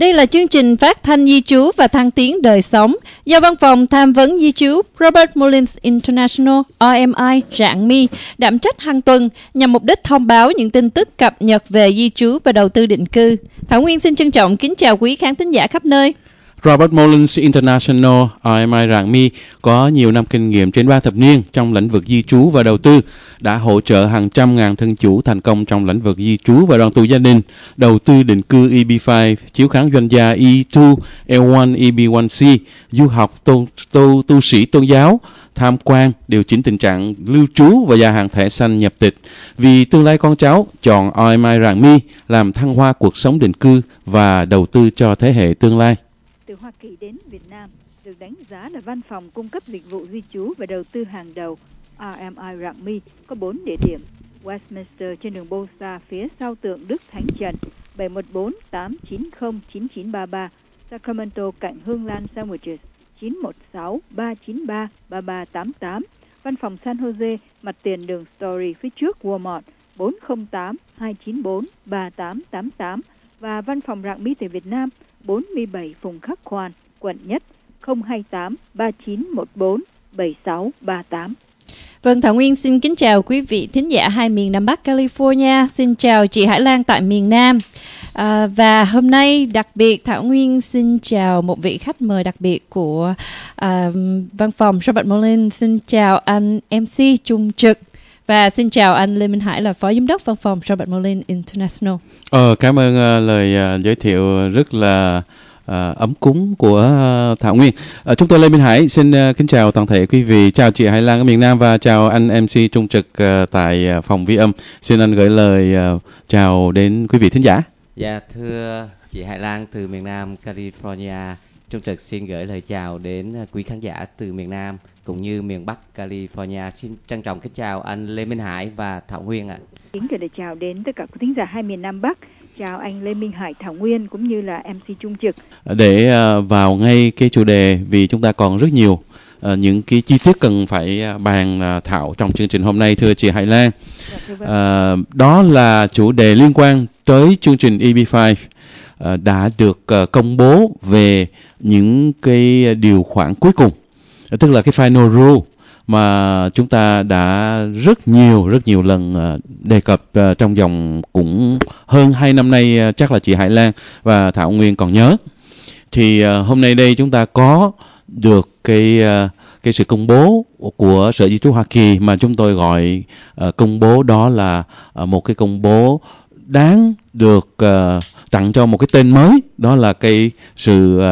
Đây là chương trình phát thanh di trú và thăng tiến đời sống do Văn phòng Tham vấn di trú Robert Mullins International RMI Rạng Mi đảm trách hàng tuần nhằm mục đích thông báo những tin tức cập nhật về di trú và đầu tư định cư. Thảo Nguyên xin trân trọng kính chào quý khán thính giả khắp nơi. Robert Mullins International RMI Rạng Mi có nhiều năm kinh nghiệm trên 3 thập niên trong lĩnh vực di trú và đầu tư, đã hỗ trợ hàng trăm ngàn thân chủ thành công trong lĩnh vực di trú và đoàn tụ gia đình, đầu tư định cư EB5, chiếu kháng doanh gia E2, L1, EB1C, du học tu sĩ tôn giáo, tham quan, điều chỉnh tình trạng lưu trú và gia hạn thẻ xanh nhập tịch. Vì tương lai con cháu, chọn RMI Rạng Mi làm thăng hoa cuộc sống định cư và đầu tư cho thế hệ tương lai. Từ Hoa Kỳ đến Việt Nam được đánh giá là văn phòng cung cấp dịch vụ di trú và đầu tư hàng đầu. RMI Rạng Mi có 4 địa điểm: Westminster trên đường Bosa phía sau tượng Đức Thánh Trần, 714-890-9933, Sacramento cạnh Hương Lan Sandwiches, 916-393-3388, văn phòng San Jose mặt tiền đường Story phía trước Walmart, 408-294-3888, và văn phòng Rạng Mi tại Việt Nam, 47 Phùng Khắc Khoan, quận Nhất, 028-3914-7638. Vâng, Thảo Nguyên xin kính chào quý vị thính giả hai miền Nam Bắc California. Xin chào chị Hải Lan tại miền Nam. Và hôm nay đặc biệt Thảo Nguyên xin chào một vị khách mời đặc biệt của văn phòng Robert Mullins. Xin chào anh MC Trung Trực. Và xin chào anh Lê Minh Hải là Phó Giám đốc Văn phòng Robert Mullins International. Cảm ơn lời giới thiệu rất là ấm cúng của Thảo Nguyên. Chúng tôi Lê Minh Hải xin kính chào toàn thể quý vị. Chào chị Hải Lan ở miền Nam và chào anh MC Trung Trực tại phòng vi âm. Xin anh gửi lời chào đến quý vị thính giả. Dạ, thưa chị Hải Lan từ miền Nam California, Trung Trực xin gửi lời chào đến quý khán giả từ miền Nam cũng như miền Bắc California. Xin trân trọng kính chào anh Lê Minh Hải và Thảo Nguyên ạ. Kính gửi lời chào đến tất cả quý thính giả hai miền Nam Bắc. Chào anh Lê Minh Hải, Thảo Nguyên cũng như là MC Trung Trực. Để vào ngay cái chủ đề, vì chúng ta còn rất nhiều những cái chi tiết cần phải bàn thảo trong chương trình hôm nay, thưa chị Hải Lan. Đó là chủ đề liên quan tới chương trình EB5 đã được công bố về những cái điều khoản cuối cùng, tức là cái final rule mà chúng ta đã rất nhiều lần đề cập trong vòng cũng hơn 2 năm nay, chắc là chị Hải Lan và Thảo Nguyên còn nhớ. Thì hôm nay đây chúng ta có được cái sự công bố của Sở Di trú Hoa Kỳ mà chúng tôi gọi công bố đó là một cái công bố đáng được tặng cho một cái tên mới, đó là cái sự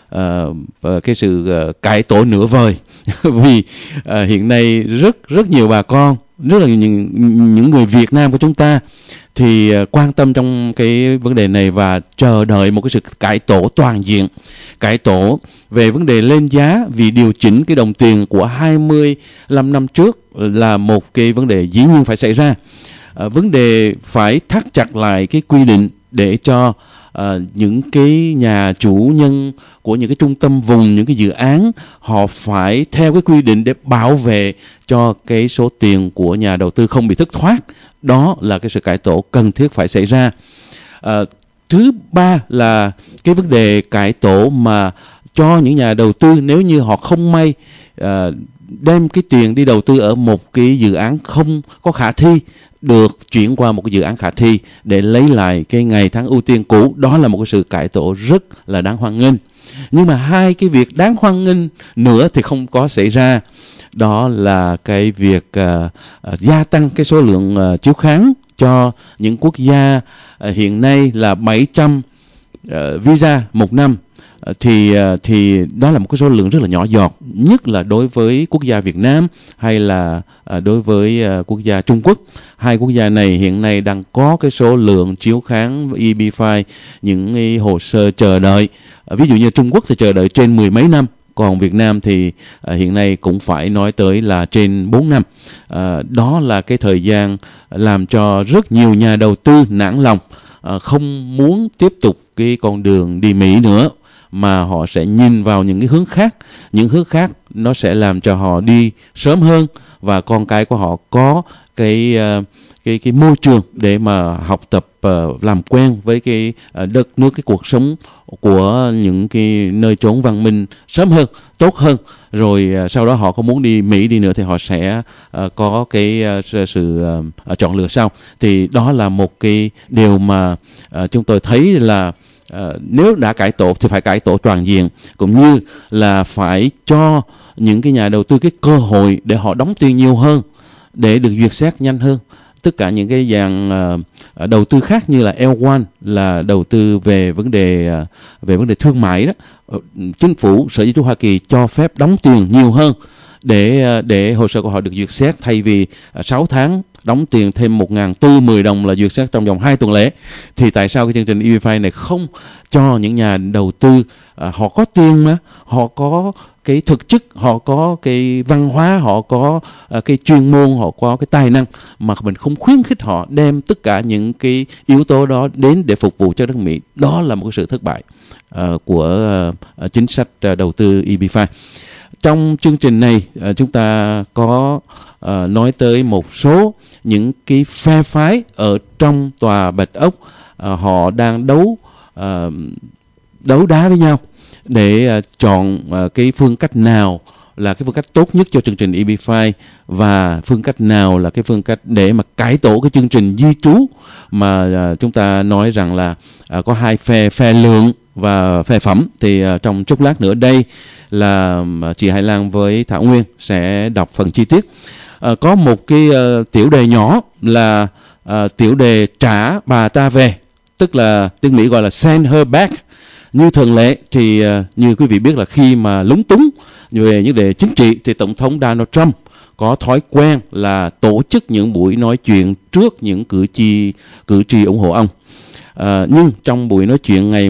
cải tổ nửa vời. Vì hiện nay rất nhiều bà con, rất là những người Việt Nam của chúng ta thì quan tâm trong cái vấn đề này và chờ đợi một cái sự cải tổ toàn diện, cải tổ về vấn đề lên giá, vì điều chỉnh cái đồng tiền của 25 năm trước là một cái vấn đề dĩ nhiên phải xảy ra. Vấn đề phải thắt chặt lại cái quy định để cho những cái nhà chủ nhân của những cái trung tâm vùng, những cái dự án, họ phải theo cái quy định để bảo vệ cho cái số tiền của nhà đầu tư không bị thất thoát. Đó là cái sự cải tổ cần thiết phải xảy ra. Thứ ba là cái vấn đề cải tổ mà cho những nhà đầu tư, nếu như họ không may đem cái tiền đi đầu tư ở một cái dự án không có khả thi, được chuyển qua một cái dự án khả thi để lấy lại cái ngày tháng ưu tiên cũ. Đó là một cái sự cải tổ rất là đáng hoan nghênh. Nhưng mà hai cái việc đáng hoan nghênh nữa thì không có xảy ra. Đó là cái việc gia tăng cái số lượng chiếu kháng cho những quốc gia hiện nay là 700 visa một năm. Thì đó là một cái số lượng rất là nhỏ giọt, nhất là đối với quốc gia Việt Nam hay là đối với quốc gia Trung Quốc. Hai quốc gia này hiện nay đang có cái số lượng chiếu kháng EB5, những cái hồ sơ chờ đợi. Ví dụ như Trung Quốc thì chờ đợi trên 10 mấy năm, còn Việt Nam thì hiện nay cũng phải nói tới là trên 4 năm. Đó là cái thời gian làm cho rất nhiều nhà đầu tư nản lòng, không muốn tiếp tục cái con đường đi Mỹ nữa, mà họ sẽ nhìn vào những cái hướng khác. Những hướng khác nó sẽ làm cho họ đi sớm hơn và con cái của họ có cái cái môi trường để mà học tập, làm quen với cái đất nước, cái cuộc sống của những cái nơi chốn văn minh sớm hơn, tốt hơn. Rồi sau đó họ có muốn đi Mỹ đi nữa thì họ sẽ có cái sự chọn lựa sau. Thì đó là một cái điều mà chúng tôi thấy là nếu đã cải tổ thì phải cải tổ toàn diện, cũng như là phải cho những cái nhà đầu tư cái cơ hội để họ đóng tiền nhiều hơn, để được duyệt xét nhanh hơn. Tất cả những cái dạng đầu tư khác như là L1 là đầu tư về vấn đề thương mại đó, chính phủ, Sở Di trú Hoa Kỳ cho phép đóng tiền nhiều hơn để hồ sơ của họ được duyệt xét, thay vì 6 tháng đóng tiền thêm 1.410 đồng là duyệt xét trong vòng 2 tuần lễ. Thì tại sao cái chương trình EB-5 này không cho những nhà đầu tư họ có tiền mà, họ có cái thực chức, họ có cái văn hóa, họ có cái chuyên môn, họ có cái tài năng, mà mình không khuyến khích họ đem tất cả những cái yếu tố đó đến để phục vụ cho nước Mỹ? Đó là một cái sự thất bại của chính sách đầu tư EB-5. Trong chương trình này chúng ta có nói tới một số những cái phe phái ở trong tòa Bạch Ốc, họ đang đấu đá với nhau để chọn cái phương cách nào là cái phương cách tốt nhất cho chương trình EB-5, và phương cách nào là cái phương cách để mà cải tổ cái chương trình di trú mà chúng ta nói rằng là có hai phe lượng và phe phẩm. Thì trong chốc lát nữa đây là chị Hải Lan với Thảo Nguyên sẽ đọc phần chi tiết. Có một cái tiểu đề nhỏ là tiểu đề trả bà ta về, tức là tiếng Mỹ gọi là send her back. Như thường lệ thì như quý vị biết là khi mà lúng túng về những đề chính trị thì Tổng thống Donald Trump có thói quen là tổ chức những buổi nói chuyện trước những cử tri ủng hộ ông. Nhưng trong buổi nói chuyện ngày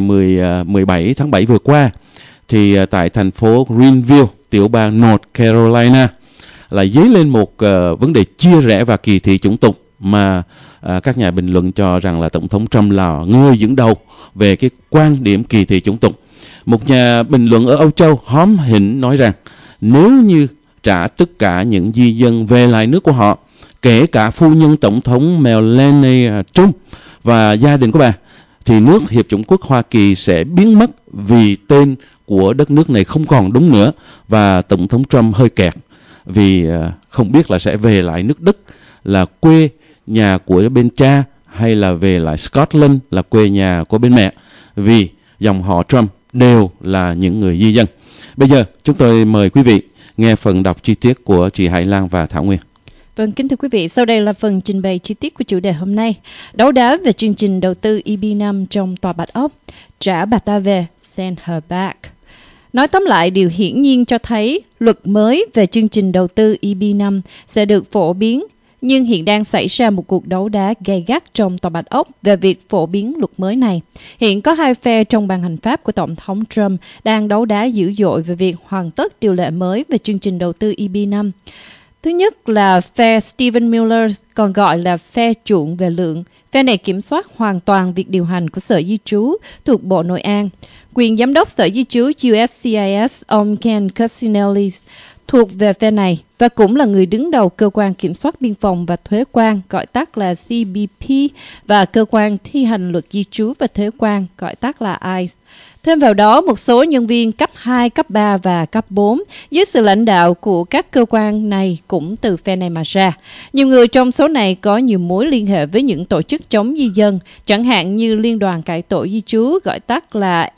17 tháng 7 vừa qua thì tại thành phố Greenville, tiểu bang North Carolina, là dấy lên một vấn đề chia rẽ và kỳ thị chủng tộc mà các nhà bình luận cho rằng là Tổng thống Trump là người dẫn đầu về cái quan điểm kỳ thị chủng tộc. Một nhà bình luận ở Âu Châu hóm hỉnh nói rằng nếu như trả tất cả những di dân về lại nước của họ, kể cả phu nhân Tổng thống Melania Trump và gia đình của bà, thì nước Hiệp chủng quốc Hoa Kỳ sẽ biến mất vì tên của đất nước này không còn đúng nữa, và Tổng thống Trump hơi kẹt vì không biết là sẽ về lại nước Đức là quê nhà của bên cha, hay là về lại Scotland là quê nhà của bên mẹ, vì dòng họ Trump đều là những người di dân. Bây giờ chúng tôi mời quý vị nghe phần đọc chi tiết của chị Hải Lan và Thảo Nguyên. Vâng, kính thưa quý vị, sau đây là phần trình bày chi tiết của chủ đề hôm nay. Đấu đá về chương trình đầu tư EB-5 trong tòa Bạch Ốc, trả bà ta về, send her back. Nói tóm lại, điều hiển nhiên cho thấy luật mới về chương trình đầu tư EB-5 sẽ được phổ biến, nhưng hiện đang xảy ra một cuộc đấu đá gay gắt trong tòa Bạch Ốc về việc phổ biến luật mới này. Hiện có hai phe trong ban hành pháp của Tổng thống Trump đang đấu đá dữ dội về việc hoàn tất điều lệ mới về chương trình đầu tư EB-5. Thứ nhất là phe Stephen Miller, còn gọi là phe chuộng về lượng. Phe này kiểm soát hoàn toàn việc điều hành của Sở Di trú thuộc Bộ Nội an. Quyền giám đốc Sở Di trú USCIS, ông Ken Cuccinelli, thuộc về phe này và cũng là người đứng đầu cơ quan kiểm soát biên phòng và thuế quan, gọi tắt là CBP, và cơ quan thi hành luật di trú và thuế quan, gọi tắt là ICE. Thêm vào đó, một số nhân viên cấp 2, cấp 3 và cấp 4 dưới sự lãnh đạo của các cơ quan này cũng từ phe này mà ra. Nhiều người trong số này có nhiều mối liên hệ với những tổ chức chống di dân, chẳng hạn như Liên đoàn Cải tổ Di trú, gọi tắt là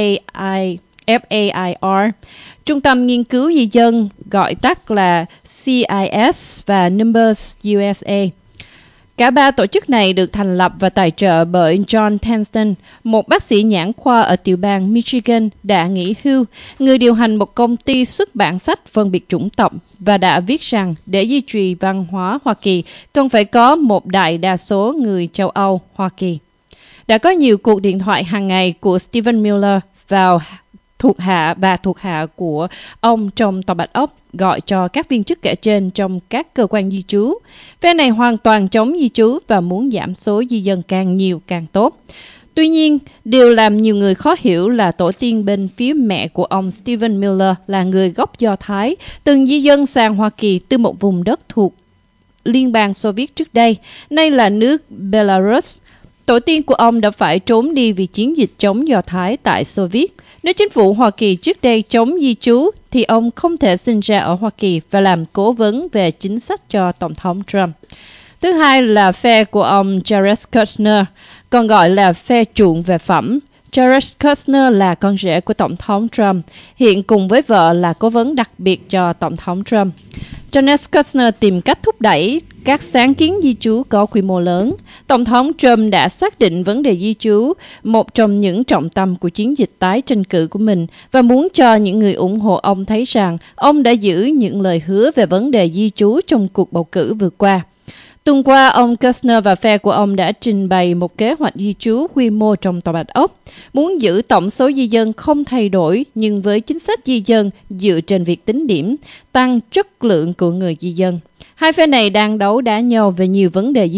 FAIR, Trung tâm Nghiên cứu Di dân, gọi tắt là CIS, và Numbers USA. Cả ba tổ chức này được thành lập và tài trợ bởi John Tenston, một bác sĩ nhãn khoa ở tiểu bang Michigan đã nghỉ hưu, người điều hành một công ty xuất bản sách phân biệt chủng tộc, và đã viết rằng để duy trì văn hóa Hoa Kỳ cần phải có một đại đa số người châu Âu Hoa Kỳ. Đã có nhiều cuộc điện thoại hàng ngày của Stephen Miller vào thuộc hạ của ông trong tòa Bạch Ốc gọi cho các viên chức kể trên trong các cơ quan di trú. Phe này hoàn toàn chống di trú và muốn giảm số di dân càng nhiều càng tốt. Tuy nhiên, điều làm nhiều người khó hiểu là tổ tiên bên phía mẹ của ông Stephen Miller là người gốc Do Thái, từng di dân sang Hoa Kỳ từ một vùng đất thuộc Liên bang Xô Viết trước đây, nay là nước Belarus. Tổ tiên của ông đã phải trốn đi vì chiến dịch chống Do Thái tại Xô Viết. Nếu chính phủ Hoa Kỳ trước đây chống di trú, thì ông không thể sinh ra ở Hoa Kỳ và làm cố vấn về chính sách cho Tổng thống Trump. Thứ hai là phe của ông Jared Kushner, còn gọi là phe chuộng về phẩm. Jared Kushner là con rể của Tổng thống Trump, hiện cùng với vợ là cố vấn đặc biệt cho Tổng thống Trump. Jared Kushner tìm cách thúc đẩy các sáng kiến di trú có quy mô lớn. Tổng thống Trump đã xác định vấn đề di trú một trong những trọng tâm của chiến dịch tái tranh cử của mình và muốn cho những người ủng hộ ông thấy rằng ông đã giữ những lời hứa về vấn đề di trú trong cuộc bầu cử vừa qua. Tuần qua, ông Kushner và phe của ông đã trình bày một kế hoạch di trú quy mô trong Tòa Bạch Ốc, muốn giữ tổng số di dân không thay đổi nhưng với chính sách di dân dựa trên việc tính điểm, tăng chất lượng của người di dân. Hai phe này đang đấu đá nhau về nhiều vấn đề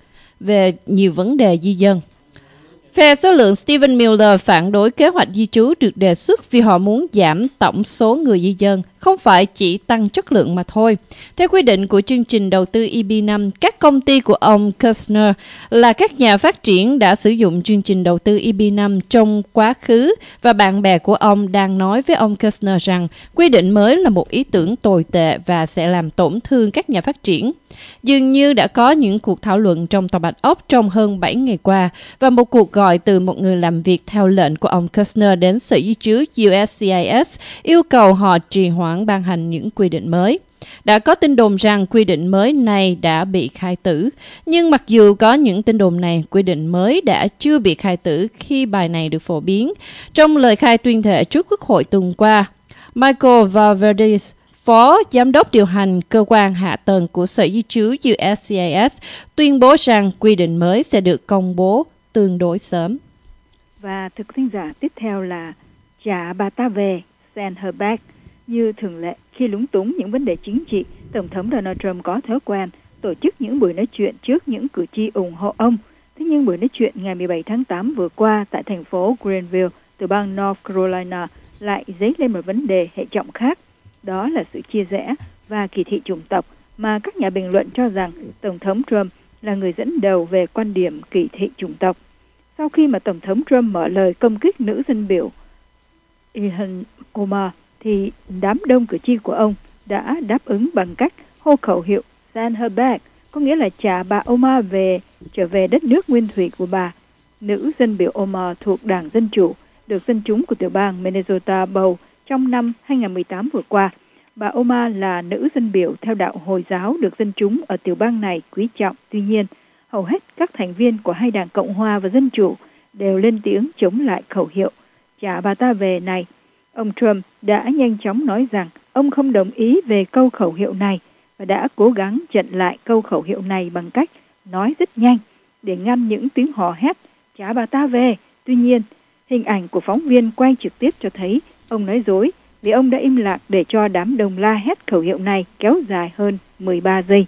di dân. Phe số lượng Stephen Miller phản đối kế hoạch di trú được đề xuất vì họ muốn giảm tổng số người di dân, không phải chỉ tăng chất lượng mà thôi. Theo quy định của chương trình đầu tư EB5, các công ty của ông Kushner là các nhà phát triển đã sử dụng chương trình đầu tư EB5 trong quá khứ và bạn bè của ông đang nói với ông Kushner rằng quy định mới là một ý tưởng tồi tệ và sẽ làm tổn thương các nhà phát triển. Dường như đã có những cuộc thảo luận trong Tòa Bạch Ốc trong hơn 7 ngày qua và một cuộc gọi từ một người làm việc theo lệnh của ông Kushner đến Sở Di trú USCIS yêu cầu họ trì hoãn ban hành những quy định mới. Đã có tin đồn rằng quy định mới này đã bị khai tử, nhưng mặc dù có những tin đồn này, quy định mới đã chưa bị khai tử khi bài này được phổ biến. Trong lời khai tuyên thệ trước Quốc hội tuần qua, Michael Valverdez, Phó Giám đốc điều hành cơ quan hạ tầng của Sở Di trú USCIS, tuyên bố rằng quy định mới sẽ được công bố tương đối sớm. Và thực sinh giả tiếp theo là trả bà ta về, send her back. Như thường lệ, khi lúng túng những vấn đề chính trị, Tổng thống Donald Trump có thói quen tổ chức những buổi nói chuyện trước những cử tri ủng hộ ông. Thế nhưng buổi nói chuyện ngày 17 tháng 8 vừa qua tại thành phố Greenville, từ bang North Carolina, lại dấy lên một vấn đề hệ trọng khác. Đó là sự chia rẽ và kỳ thị chủng tộc mà các nhà bình luận cho rằng Tổng thống Trump là người dẫn đầu về quan điểm kỳ thị chủng tộc. Sau khi mà Tổng thống Trump mở lời công kích nữ dân biểu Ilhan Omar, thì đám đông cử tri của ông đã đáp ứng bằng cách hô khẩu hiệu send her back, có nghĩa là trả bà Omar trở về đất nước nguyên thủy của bà. Nữ dân biểu Omar thuộc Đảng Dân Chủ, được dân chúng của tiểu bang Minnesota bầu trong năm 2018 vừa qua. Bà Omar là nữ dân biểu theo đạo Hồi giáo được dân chúng ở tiểu bang này quý trọng. Tuy nhiên, hầu hết các thành viên của hai đảng Cộng hòa và Dân Chủ đều lên tiếng chống lại khẩu hiệu trả bà ta về này. Ông Trump đã nhanh chóng nói rằng ông không đồng ý về câu khẩu hiệu này và đã cố gắng chặn lại câu khẩu hiệu này bằng cách nói rất nhanh để ngăn những tiếng hò hét trả bà ta về. Tuy nhiên, hình ảnh của phóng viên quay trực tiếp cho thấy ông nói dối vì ông đã im lặng để cho đám đông la hét khẩu hiệu này kéo dài hơn 13 giây.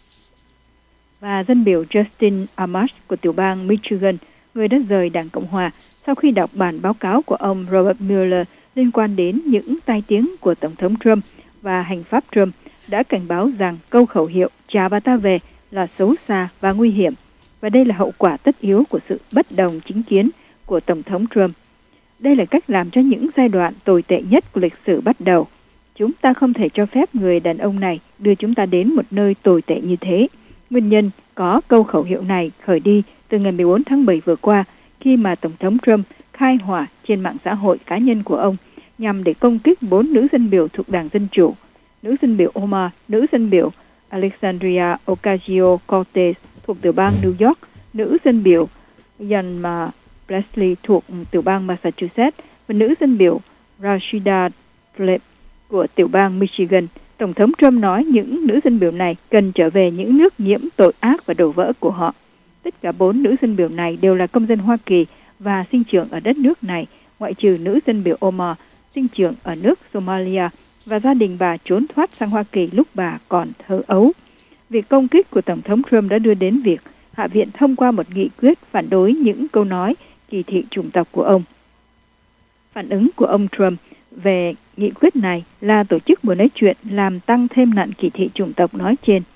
Và dân biểu Justin Amash của tiểu bang Michigan, người đã rời Đảng Cộng hòa sau khi đọc bản báo cáo của ông Robert Mueller liên quan đến những tai tiếng của Tổng thống Trump và hành pháp Trump, đã cảnh báo rằng câu khẩu hiệu trả bà ta về là xấu xa và nguy hiểm. Và đây là hậu quả tất yếu của sự bất đồng chính kiến của Tổng thống Trump. Đây là cách làm cho những giai đoạn tồi tệ nhất của lịch sử bắt đầu. Chúng ta không thể cho phép người đàn ông này đưa chúng ta đến một nơi tồi tệ như thế. Nguyên nhân có câu khẩu hiệu này khởi đi từ ngày 14 tháng 7 vừa qua, khi mà Tổng thống Trump khai hỏa trên mạng xã hội cá nhân của ông nhằm để công kích 4 nữ dân biểu thuộc Đảng Dân Chủ: nữ dân biểu Omar, nữ dân biểu Alexandria Ocasio-Cortez thuộc tiểu bang New York, nữ dân biểu Yanma Presley thuộc tiểu bang Massachusetts và nữ dân biểu Rashida Tlaib của tiểu bang Michigan. Tổng thống Trump nói những nữ dân biểu này cần trở về những nước nhiễm tội ác và đổ vỡ của họ. Tất cả 4 nữ dân biểu này đều là công dân Hoa Kỳ và sinh trưởng ở đất nước này, ngoại trừ nữ dân biểu Omar, sinh trưởng ở nước Somalia và gia đình bà trốn thoát sang Hoa Kỳ lúc bà còn thơ ấu. Việc công kích của Tổng thống Trump đã đưa đến việc Hạ viện thông qua một nghị quyết phản đối những câu nói kỳ thị chủng tộc của ông. Phản ứng của ông Trump về nghị quyết này là tổ chức buổi nói chuyện làm tăng thêm nạn kỳ thị chủng tộc nói trên.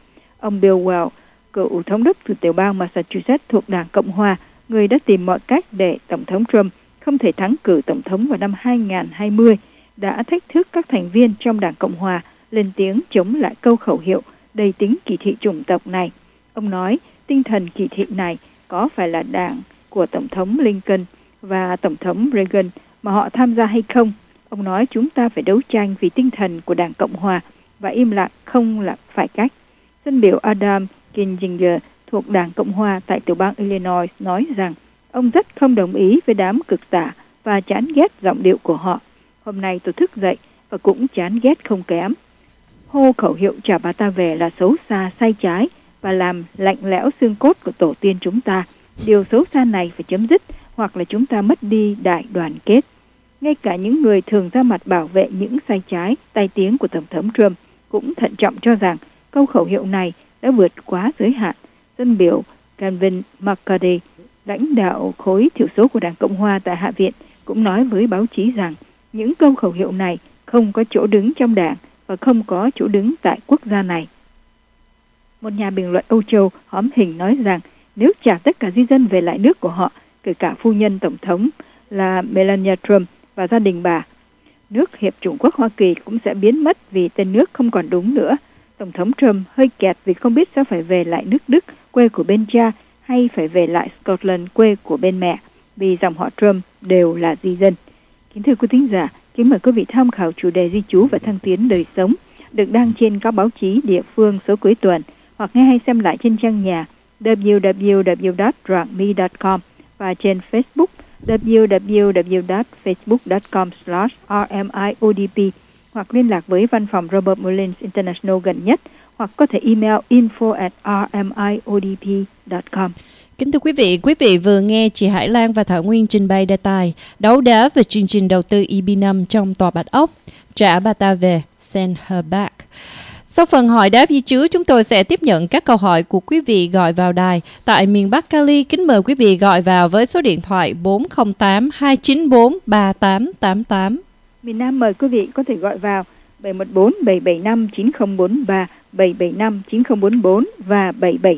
Ông Bill Weld, cựu thống đốc từ tiểu bang Massachusetts thuộc Đảng Cộng Hòa, người đã tìm mọi cách để Tổng thống Trump không thể thắng cử Tổng thống vào năm 2020, đã thách thức các thành viên trong Đảng Cộng Hòa lên tiếng chống lại câu khẩu hiệu đầy tính kỳ thị chủng tộc này. Ông nói tinh thần kỳ thị này có phải là đảng của Tổng thống Lincoln và Tổng thống Reagan mà họ tham gia hay không. Ông nói chúng ta phải đấu tranh vì tinh thần của Đảng Cộng Hòa và im lặng không là phải cách. Dân biểu Adam Kinzinger thuộc Đảng Cộng Hòa tại tiểu bang Illinois nói rằng ông rất không đồng ý với đám cực tả và chán ghét giọng điệu của họ. Hôm nay tôi thức dậy và cũng chán ghét không kém. Hô khẩu hiệu trả bà ta về là xấu xa, sai trái và làm lạnh lẽo xương cốt của tổ tiên chúng ta. Điều xấu xa này phải chấm dứt hoặc là chúng ta mất đi đại đoàn kết. Ngay cả những người thường ra mặt bảo vệ những sai trái, tai tiếng của Tổng thống Trump cũng thận trọng cho rằng câu khẩu hiệu này đã vượt quá giới hạn. Dân biểu Kevin McCarthy, lãnh đạo khối thiểu số của Đảng Cộng Hòa tại Hạ viện, cũng nói với báo chí rằng những câu khẩu hiệu này không có chỗ đứng trong đảng và không có chỗ đứng tại quốc gia này. Một nhà bình luận Âu Châu hóm hình nói rằng nếu trả tất cả di dân về lại nước của họ, kể cả phu nhân Tổng thống là Melania Trump và gia đình bà, nước Hiệp chủng quốc Hoa Kỳ cũng sẽ biến mất vì tên nước không còn đúng nữa. Tổng thống Trump hơi kẹt vì không biết sẽ phải về lại nước Đức, quê của bên cha, hay phải về lại Scotland, quê của bên mẹ, vì dòng họ Trump đều là di dân. Kính thưa quý thính giả, kính mời quý vị tham khảo chủ đề di trú và thăng tiến đời sống được đăng trên các báo chí địa phương số cuối tuần, hoặc nghe hay xem lại trên trang nhà www.rangmi.com và trên Facebook www.facebook.com/rmiodp, hoặc liên lạc với văn phòng Robert Mullins International gần nhất, hoặc có thể email info@rmiodp.com. Kính thưa quý vị vừa nghe chị Hải Lan và Thảo Nguyên trình bày đề tài đấu đá về chương trình đầu tư EB5 trong tòa Bạch Ốc, trả bà ta về, send her back. Sau phần hỏi đáp di trú, chúng tôi sẽ tiếp nhận các câu hỏi của quý vị gọi vào đài tại miền Bắc Cali. Kính mời quý vị gọi vào với số điện thoại 408-294-3888. Miền Nam mời quý vị có thể gọi vào 714-775-9043, 775-9044 và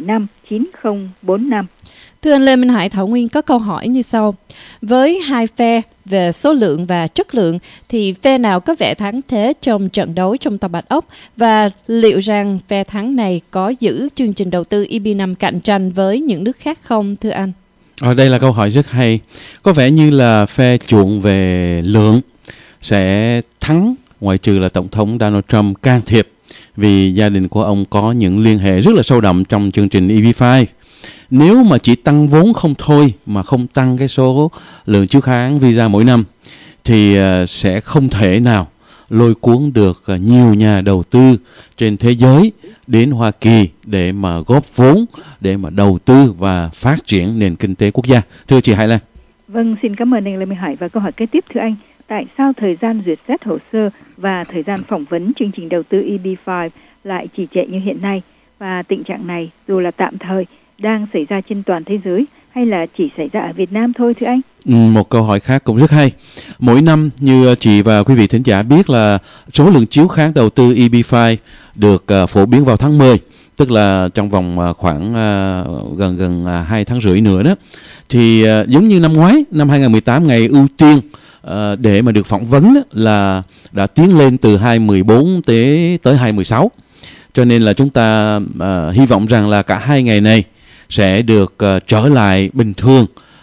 775-9045. Thưa anh Lê Minh Hải, Thảo Nguyên có câu hỏi như sau. Với hai phe về số lượng và chất lượng thì phe nào có vẻ thắng thế trong trận đấu trong tòa Bạch Ốc, và liệu rằng phe thắng này có giữ chương trình đầu tư EB5 cạnh tranh với những nước khác không, thưa anh? Đây là câu hỏi rất hay. Có vẻ như là phe chuộng về lượng sẽ thắng, ngoại trừ là Tổng thống Donald Trump can thiệp, vì gia đình của ông có những liên hệ rất là sâu đậm trong chương trình EB5. Nếu mà chỉ tăng vốn không thôi mà không tăng cái số lượng chiếu kháng visa mỗi năm thì sẽ không thể nào lôi cuốn được nhiều nhà đầu tư trên thế giới đến Hoa Kỳ để mà góp vốn, để mà đầu tư và phát triển nền kinh tế quốc gia. Thưa chị Hải Lan. Vâng, xin cảm ơn anh Lê Minh Hải. Và câu hỏi kế tiếp thưa anh, tại sao thời gian duyệt xét hồ sơ và thời gian phỏng vấn chương trình đầu tư EB5 lại trì trệ như hiện nay? Và tình trạng này dù là tạm thời đang xảy ra trên toàn thế giới hay là chỉ xảy ra ở Việt Nam thôi thưa anh? Một câu hỏi khác cũng rất hay. Mỗi năm như chị và quý vị thính giả biết là số lượng chiếu kháng đầu tư EB5 được phổ biến vào tháng 10, tức là trong vòng khoảng gần 2 tháng rưỡi nữa đó. Thì giống như năm ngoái, năm 2018, ngày ưu tiên để mà được phỏng vấn là đã tiến lên từ 2014 tới 2016. Cho nên là chúng ta hy vọng rằng là cả hai ngày này sẽ được trở lại bình thường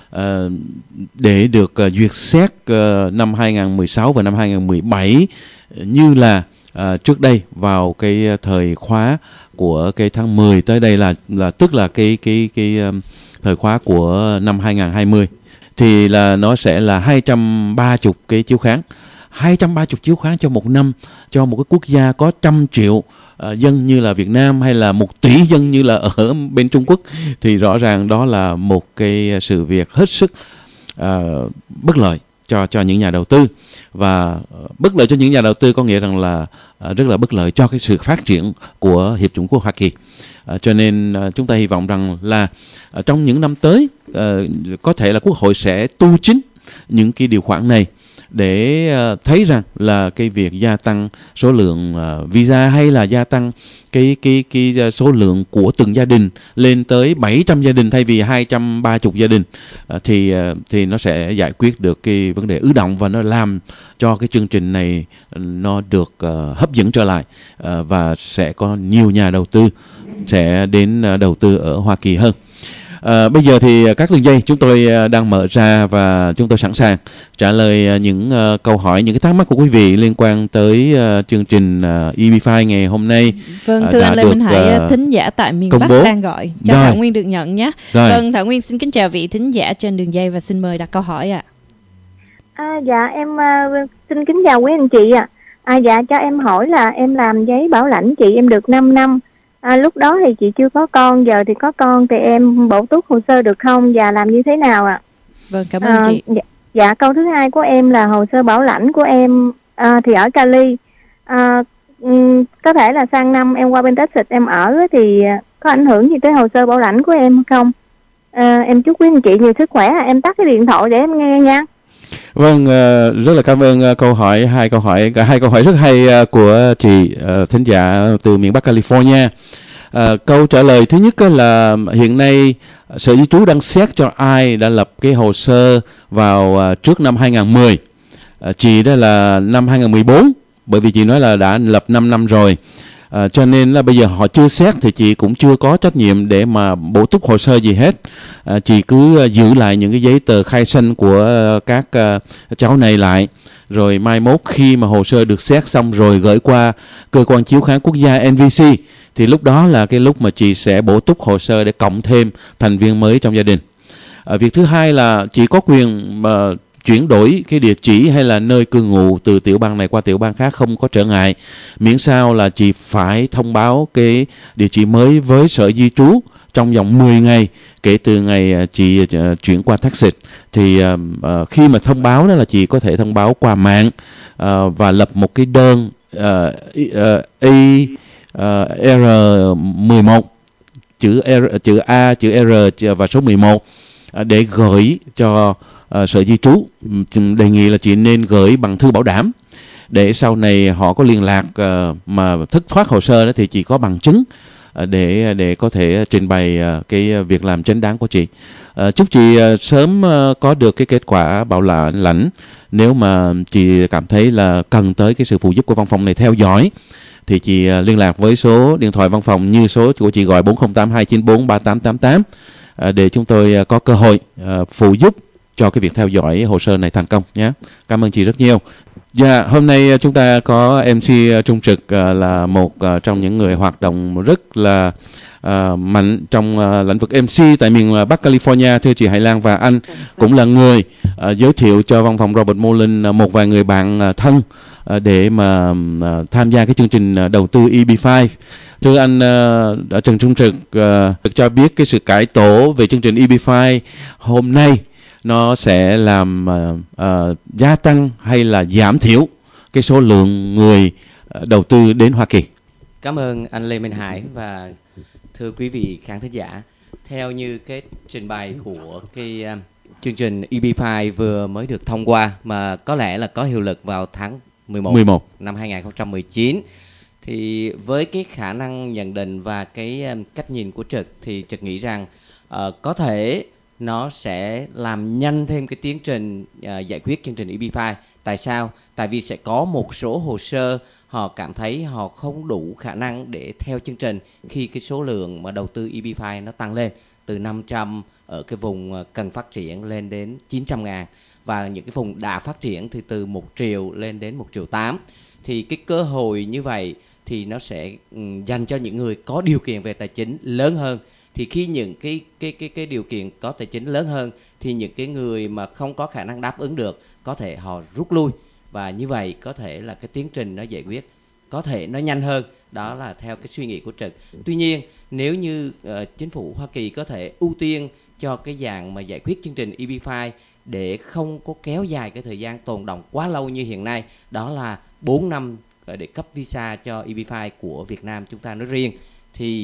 để được duyệt xét năm 2016 và năm 2017 như là trước đây vào cái thời khóa của cái tháng 10 tới đây là tức là cái thời khóa của năm 2020 thì là nó sẽ là 230 cái chiếu kháng. 230 chiếu kháng cho một năm cho một cái quốc gia có 100 triệu dân như là Việt Nam hay là 1 tỷ dân như là ở bên Trung Quốc thì rõ ràng đó là một cái sự việc hết sức bất lợi cho những nhà đầu tư. Và bất lợi cho những nhà đầu tư có nghĩa rằng là rất là bất lợi cho cái sự phát triển của Hiệp chủng quốc Hoa Kỳ. Cho nên chúng ta hy vọng rằng là trong những năm tới có thể là Quốc hội sẽ tu chính những cái điều khoản này để thấy rằng là cái việc gia tăng số lượng visa hay là gia tăng cái số lượng của từng gia đình lên tới 700 gia đình thay vì 230 gia đình thì nó sẽ giải quyết được cái vấn đề ứ động và nó làm cho cái chương trình này nó được hấp dẫn trở lại, và sẽ có nhiều nhà đầu tư sẽ đến đầu tư ở Hoa Kỳ hơn. Bây giờ thì các đường dây chúng tôi đang mở ra và chúng tôi sẵn sàng trả lời những câu hỏi, những cái thắc mắc của quý vị liên quan tới chương trình EB5 ngày hôm nay. Vâng, thưa anh Lê Minh Hải, thính giả tại miền Bắc đang gọi cho Thảo Nguyên được nhận nhé. Vâng, Thảo Nguyên xin kính chào vị thính giả trên đường dây và xin mời đặt câu hỏi ạ. Dạ em xin kính chào quý anh chị ạ. Dạ cho em hỏi là em làm giấy bảo lãnh chị em được 5 năm. Lúc đó thì chị chưa có con, giờ thì có con thì em bổ túc hồ sơ được không và làm như thế nào ạ? Vâng, cảm ơn chị. Dạ câu thứ hai của em là hồ sơ bảo lãnh của em thì ở Cali. Có thể là sang năm em qua bên Texas em ở thì có ảnh hưởng gì tới hồ sơ bảo lãnh của em không? Em chúc quý anh chị nhiều sức khỏe. Em tắt cái điện thoại để em nghe nha. Vâng, rất là cảm ơn hai câu hỏi rất hay của chị thính giả từ miền Bắc California. Câu trả lời thứ nhất là hiện nay Sở Di trú đang xét cho ai đã lập cái hồ sơ vào trước năm 2010. Chị đó là năm 2014, bởi vì chị nói là đã lập 5 năm rồi. Cho nên là bây giờ họ chưa xét thì chị cũng chưa có trách nhiệm để mà bổ túc hồ sơ gì hết. Chị cứ giữ lại những cái giấy tờ khai sinh của các cháu này lại, rồi mai mốt khi mà hồ sơ được xét xong rồi gửi qua cơ quan chiếu khám quốc gia NVC thì lúc đó là cái lúc mà chị sẽ bổ túc hồ sơ để cộng thêm thành viên mới trong gia đình. Việc thứ hai là chị có quyền chuyển đổi cái địa chỉ hay là nơi cư ngụ từ tiểu bang này qua tiểu bang khác không có trở ngại, miễn sao là chị phải thông báo cái địa chỉ mới với Sở Di trú trong vòng 10 ngày kể từ ngày chị chuyển qua Texas. Thì khi mà thông báo đó là chị có thể thông báo qua mạng và lập một cái đơn R11, chữ A, chữ R và số 11 để gửi cho Sở Di trú. Đề nghị là chị nên gửi bằng thư bảo đảm để sau này họ có liên lạc mà thất thoát hồ sơ đó thì chị có bằng chứng để có thể trình bày cái việc làm chính đáng của chị. Chúc chị sớm có được cái kết quả bảo lãnh. Nếu mà chị cảm thấy là cần tới cái sự phụ giúp của văn phòng này theo dõi thì chị liên lạc với số điện thoại văn phòng như số của chị, gọi 408-294-3888 để chúng tôi có cơ hội phụ giúp cho cái việc theo dõi hồ sơ này thành công nhé. Cảm ơn chị rất nhiều. Dạ, hôm nay chúng ta có MC Trung Trực là một trong những người hoạt động rất là mạnh trong lĩnh vực MC tại miền Bắc California. Thưa chị Hải Lan, và anh cũng là người giới thiệu cho văn phòng Robert Mullen một vài người bạn thân để mà tham gia cái chương trình đầu tư EB5. Thưa anh Trần Trung Trực, cho biết cái sự cải tổ về chương trình EB5 hôm nay nó sẽ làm gia tăng hay là giảm thiểu cái số lượng người đầu tư đến Hoa Kỳ? Cảm ơn anh Lê Minh Hải và thưa quý vị khán thính giả. Theo như cái trình bày của cái chương trình EB5 vừa mới được thông qua mà có lẽ là có hiệu lực vào tháng 11 năm 2019, thì với cái khả năng nhận định và cái cách nhìn của Trực thì Trực nghĩ rằng có thể nó sẽ làm nhanh thêm cái tiến trình giải quyết chương trình EB5. Tại sao? Tại vì sẽ có một số hồ sơ họ cảm thấy họ không đủ khả năng để theo chương trình khi cái số lượng mà đầu tư EB5 nó tăng lên từ 500 ở cái vùng cần phát triển lên đến 900.000, và những cái vùng đã phát triển thì từ 1 triệu lên đến 1,8 triệu. Thì cái cơ hội như vậy thì nó sẽ dành cho những người có điều kiện về tài chính lớn hơn. Thì khi những cái điều kiện có tài chính lớn hơn thì những cái người mà không có khả năng đáp ứng được có thể họ rút lui, và như vậy có thể là cái tiến trình nó giải quyết có thể nó nhanh hơn. Đó là theo cái suy nghĩ của Trực. Tuy nhiên nếu như chính phủ Hoa Kỳ có thể ưu tiên cho cái dạng mà giải quyết chương trình EB5 để không có kéo dài cái thời gian tồn đọng quá lâu như hiện nay, đó là 4 năm để cấp visa cho EB5 của Việt Nam chúng ta nói riêng, thì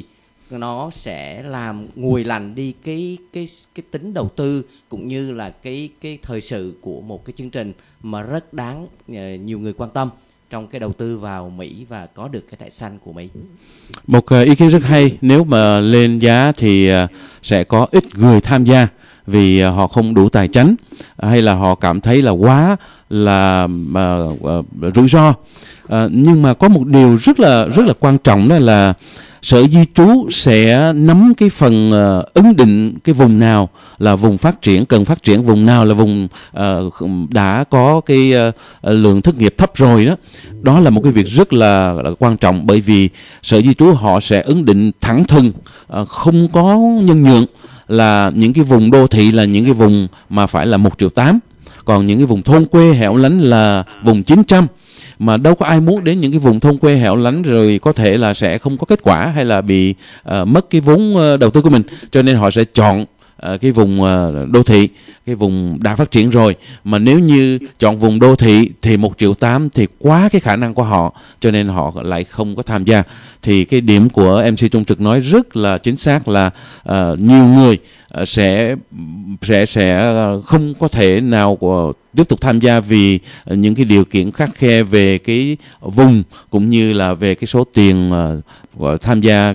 nó sẽ làm nguội lạnh đi cái tính đầu tư cũng như là cái thời sự của một cái chương trình mà rất đáng nhiều người quan tâm trong cái đầu tư vào Mỹ và có được cái thẻ xanh của Mỹ. Một ý kiến rất hay, nếu mà lên giá thì sẽ có ít người tham gia vì họ không đủ tài chính hay là họ cảm thấy là quá là rủi ro. Nhưng mà có một điều rất là quan trọng, đó là Sở Di trú sẽ nắm cái phần ấn định cái vùng nào là vùng phát triển, cần phát triển, vùng nào là vùng đã có cái lượng thất nghiệp thấp rồi đó. Đó là một cái việc rất là quan trọng, bởi vì Sở Di trú họ sẽ ấn định thẳng thừng, không có nhân nhượng, là những cái vùng đô thị là những cái vùng mà phải là 1,8 triệu, còn những cái vùng thôn quê hẻo lánh là vùng 900. Mà đâu có ai muốn đến những cái vùng thôn quê hẻo lánh rồi có thể là sẽ không có kết quả hay là bị mất cái vốn đầu tư của mình, cho nên họ sẽ chọn cái vùng đô thị, cái vùng đã phát triển rồi. Mà nếu như chọn vùng đô thị thì 1,8 triệu thì quá cái khả năng của họ, cho nên họ lại không có tham gia. Thì cái điểm của MC Trung Trực nói rất là chính xác, là nhiều người sẽ không có thể nào tiếp tục tham gia vì những cái điều kiện khắt khe về cái vùng cũng như là về cái số tiền tham gia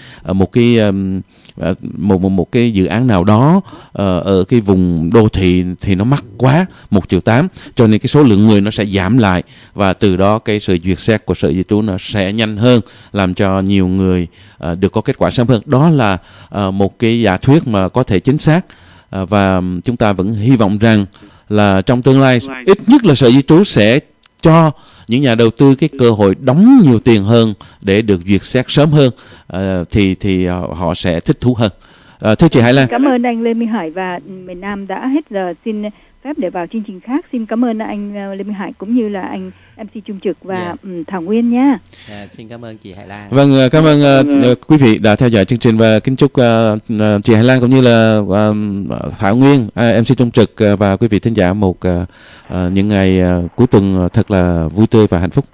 một cái dự án nào đó ở cái vùng đô thị thì nó mắc quá, 1,8 triệu, cho nên cái số lượng người nó sẽ giảm lại, và từ đó cái sự duyệt xét của Sở Di trú nó sẽ nhanh hơn, làm cho nhiều người được có kết quả sớm hơn. Đó là một cái giả thuyết mà có thể chính xác, và chúng ta vẫn hy vọng rằng là trong tương lai ít nhất là Sở Di trú sẽ cho những nhà đầu tư cái cơ hội đóng nhiều tiền hơn để được duyệt xét sớm hơn, thì họ sẽ thích thú hơn. Thưa chị Hải Lan. Cảm ơn anh Lê Minh Hải, và miền Nam đã hết giờ, xin phép để vào chương trình khác. Xin cảm ơn anh Lê Minh Hải cũng như là anh MC Trung Trực và Thảo Nguyên nha. Xin cảm ơn chị Hải Lan. Vâng, cảm ơn quý vị đã theo dõi chương trình, và kính chúc chị Hải Lan cũng như là Thảo Nguyên, MC Trung Trực và quý vị thính giả một những ngày cuối tuần thật là vui tươi và hạnh phúc.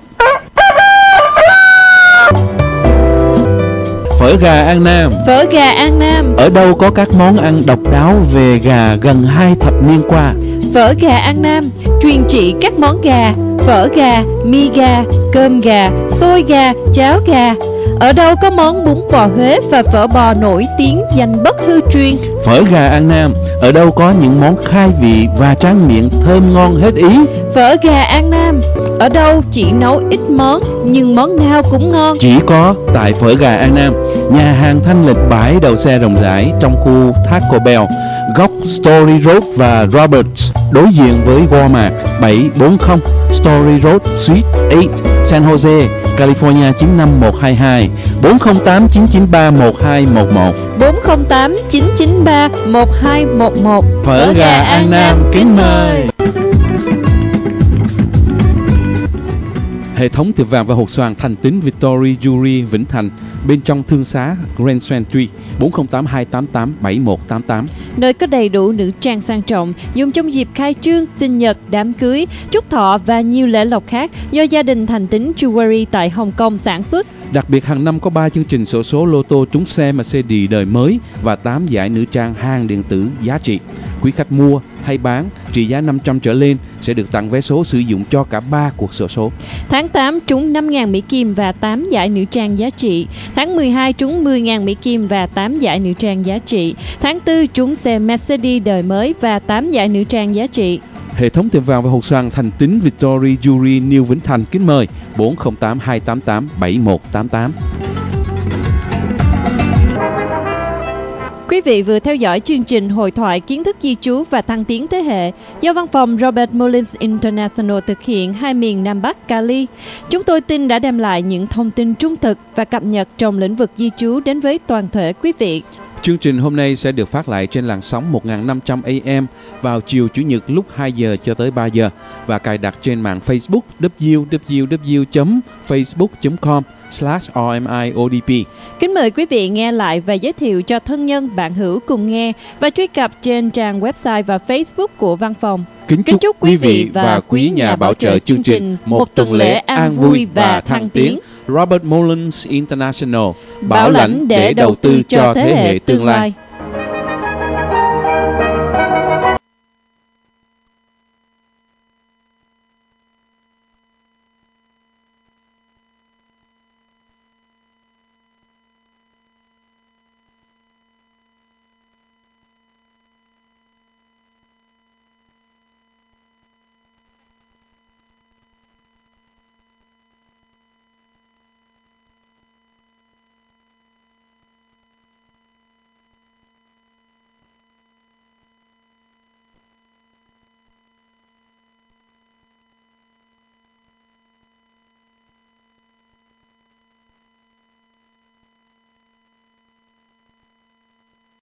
Phở gà An Nam. Phở gà An Nam. Ở đâu có các món ăn độc đáo về gà gần 2 thập niên qua. Phở gà An Nam truyền trị các món gà, phở gà, mi gà, cơm gà, xôi gà, cháo gà. Ở đâu có món bún bò Huế và phở bò nổi tiếng danh bất hư truyền. Phở gà An Nam. Ở đâu có những món khai vị và tráng miệng thơm ngon hết ý. Phở gà An Nam. Ở đâu chỉ nấu ít món nhưng món nào cũng ngon. Chỉ có tại Phở gà An Nam, nhà hàng thanh lịch bãi đậu xe rộng rãi trong khu Taco Bell, góc Story Road và Roberts, đối diện với Walmart, 740 Story Road, Suite 8, San Jose, California 95122, 408 993 1211, 408 993 1211. Phở gà An Nam kính mời. Hệ thống tiệm vàng và hột xoàn Thành Tín Victory Jewelry Vĩnh Thành, bên trong thương xá Grand Century, 408 288 7188. Nơi có đầy đủ nữ trang sang trọng dùng trong dịp khai trương, sinh nhật, đám cưới, chúc thọ và nhiều lễ lộc khác do gia đình Thành Tín Jewelry tại Hồng Kông sản xuất. Đặc biệt hàng năm có 3 chương trình xổ số lô tô trúng xe Mercedes đời mới và 8 giải nữ trang hàng điện tử giá trị. Quý khách mua hay bán trị giá 500 trở lên sẽ được tặng vé số sử dụng cho cả 3 cuộc xổ số. Tháng 8 trúng 5.000 Mỹ Kim và 8 giải nữ trang giá trị. Tháng 12 trúng 10.000 Mỹ Kim và 8 giải nữ trang giá trị. Tháng 4 trúng xe Mercedes đời mới và 8 giải nữ trang giá trị. Hệ thống tiệm vàng và hột xoàn Thành Tín Victory Jewelry New Vĩnh Thành kính mời, 408 288 7188. Quý vị vừa theo dõi chương trình hội thoại kiến thức di trú và thăng tiến thế hệ do văn phòng Robert Mullins International thực hiện hai miền Nam Bắc Cali. Chúng tôi tin đã đem lại những thông tin trung thực và cập nhật trong lĩnh vực di trú đến với toàn thể quý vị. Chương trình hôm nay sẽ được phát lại trên làn sóng 1500 AM vào chiều Chủ nhật lúc 2 giờ cho tới 3 giờ và cài đặt trên mạng Facebook www.facebook.com/RMIODP. Kính mời quý vị nghe lại và giới thiệu cho thân nhân, bạn hữu cùng nghe và truy cập trên trang website và Facebook của văn phòng. Kính chúc quý vị và quý nhà bảo trợ chương trình một tuần lễ an vui và thăng tiến. Robert Mullins International, Bảo lãnh để đầu tư cho thế hệ tương lai.